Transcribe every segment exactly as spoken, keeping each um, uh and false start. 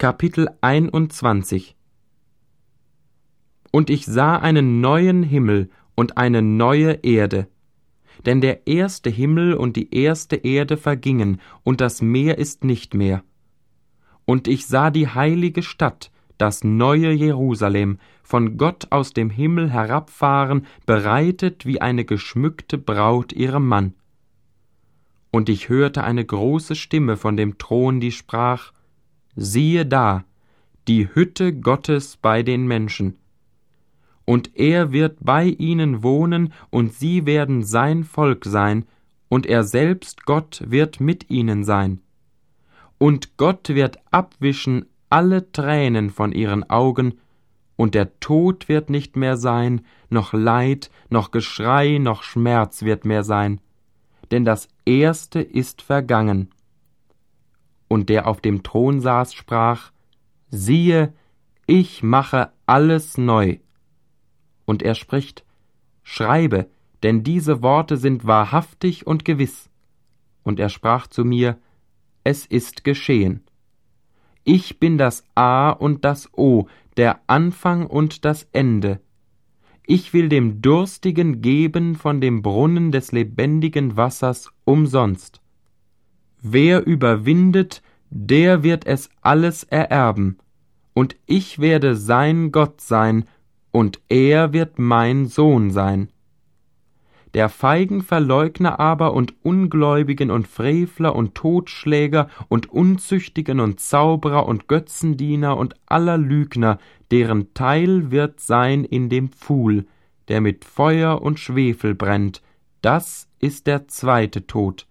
Kapitel einundzwanzig. Und ich sah einen neuen Himmel und eine neue Erde. Denn der erste Himmel und die erste Erde vergingen, und das Meer ist nicht mehr. Und ich sah die heilige Stadt, das neue Jerusalem, von Gott aus dem Himmel herabfahren, bereitet wie eine geschmückte Braut ihrem Mann. Und ich hörte eine große Stimme von dem Thron, die sprach: Siehe da, die Hütte Gottes bei den Menschen. Und er wird bei ihnen wohnen, und sie werden sein Volk sein, und er selbst, Gott, wird mit ihnen sein. Und Gott wird abwischen alle Tränen von ihren Augen, und der Tod wird nicht mehr sein, noch Leid, noch Geschrei, noch Schmerz wird mehr sein, denn das Erste ist vergangen. Und der auf dem Thron saß, sprach: Siehe, ich mache alles neu. Und er spricht: Schreibe, denn diese Worte sind wahrhaftig und gewiss. Und er sprach zu mir: Es ist geschehen. Ich bin das A und das O, der Anfang und das Ende. Ich will dem Durstigen geben von dem Brunnen des lebendigen Wassers umsonst. Wer überwindet, der wird es alles ererben, und ich werde sein Gott sein, und er wird mein Sohn sein. Der Feigenverleugner aber und Ungläubigen und Frevler und Totschläger und Unzüchtigen und Zauberer und Götzendiener und aller Lügner, deren Teil wird sein in dem Pfuhl, der mit Feuer und Schwefel brennt, das ist der zweite Tod.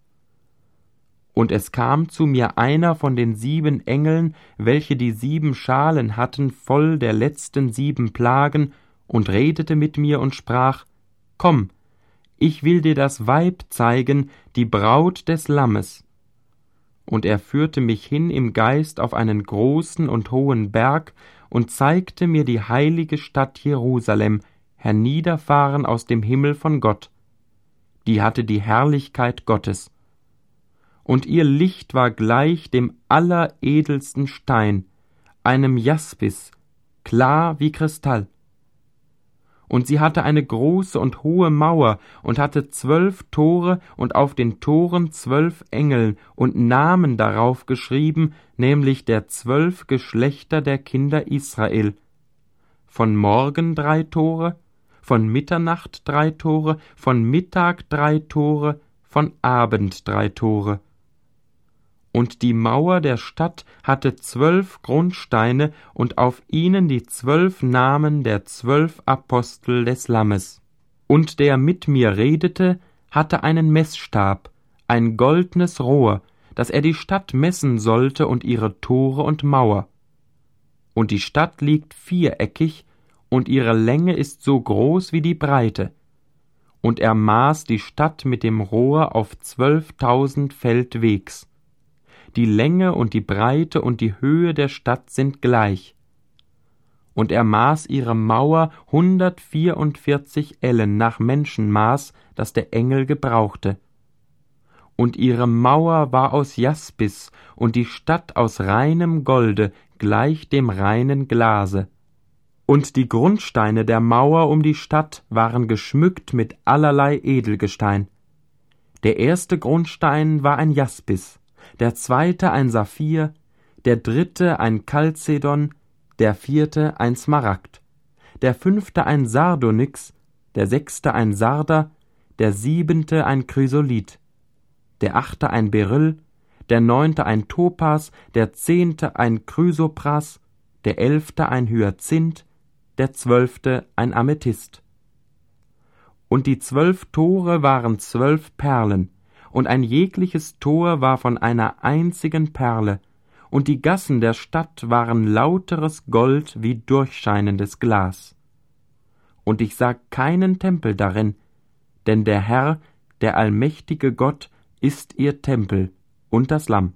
Und es kam zu mir einer von den sieben Engeln, welche die sieben Schalen hatten, voll der letzten sieben Plagen, und redete mit mir und sprach: Komm, ich will dir das Weib zeigen, die Braut des Lammes. Und er führte mich hin im Geist auf einen großen und hohen Berg und zeigte mir die heilige Stadt Jerusalem, herniederfahren aus dem Himmel von Gott. Die hatte die Herrlichkeit Gottes. Und ihr Licht war gleich dem alleredelsten Stein, einem Jaspis, klar wie Kristall. Und sie hatte eine große und hohe Mauer und hatte zwölf Tore und auf den Toren zwölf Engel und Namen darauf geschrieben, nämlich der zwölf Geschlechter der Kinder Israel. Von Morgen drei Tore, von Mitternacht drei Tore, von Mittag drei Tore, von Abend drei Tore. Und die Mauer der Stadt hatte zwölf Grundsteine und auf ihnen die zwölf Namen der zwölf Apostel des Lammes. Und der mit mir redete, hatte einen Messstab, ein goldnes Rohr, dass er die Stadt messen sollte und ihre Tore und Mauer. Und die Stadt liegt viereckig, und ihre Länge ist so groß wie die Breite. Und er maß die Stadt mit dem Rohr auf zwölftausend Feld Wegs. Die Länge und die Breite und die Höhe der Stadt sind gleich. Und er maß ihre Mauer hundertvierundvierzig Ellen nach Menschenmaß, das der Engel gebrauchte. Und ihre Mauer war aus Jaspis und die Stadt aus reinem Golde, gleich dem reinen Glase. Und die Grundsteine der Mauer um die Stadt waren geschmückt mit allerlei Edelgestein. Der erste Grundstein war ein Jaspis, der zweite ein Saphir, der dritte ein Chalcedon, der vierte ein Smaragd, der fünfte ein Sardonyx, der sechste ein Sarder, der siebente ein Chrysolith, der achte ein Beryl, der neunte ein Topas, der zehnte ein Chrysopras, der elfte ein Hyazinth, der zwölfte ein Amethyst. Und die zwölf Tore waren zwölf Perlen, und ein jegliches Tor war von einer einzigen Perle, und die Gassen der Stadt waren lauteres Gold wie durchscheinendes Glas. Und ich sah keinen Tempel darin, denn der Herr, der allmächtige Gott, ist ihr Tempel und das Lamm.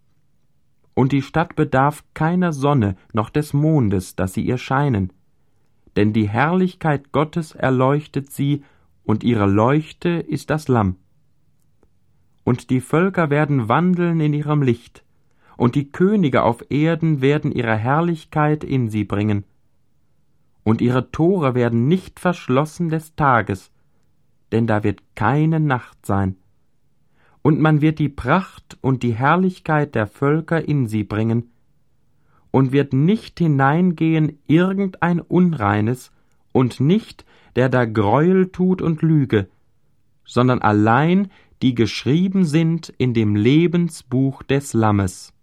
Und die Stadt bedarf keiner Sonne noch des Mondes, dass sie ihr scheinen, denn die Herrlichkeit Gottes erleuchtet sie, und ihre Leuchte ist das Lamm. Und die Völker werden wandeln in ihrem Licht, und die Könige auf Erden werden ihre Herrlichkeit in sie bringen. Und ihre Tore werden nicht verschlossen des Tages, denn da wird keine Nacht sein. Und man wird die Pracht und die Herrlichkeit der Völker in sie bringen, und wird nicht hineingehen irgendein Unreines, und nicht, der da Greuel tut und Lüge, sondern allein die geschrieben sind in dem Lebensbuch des Lammes.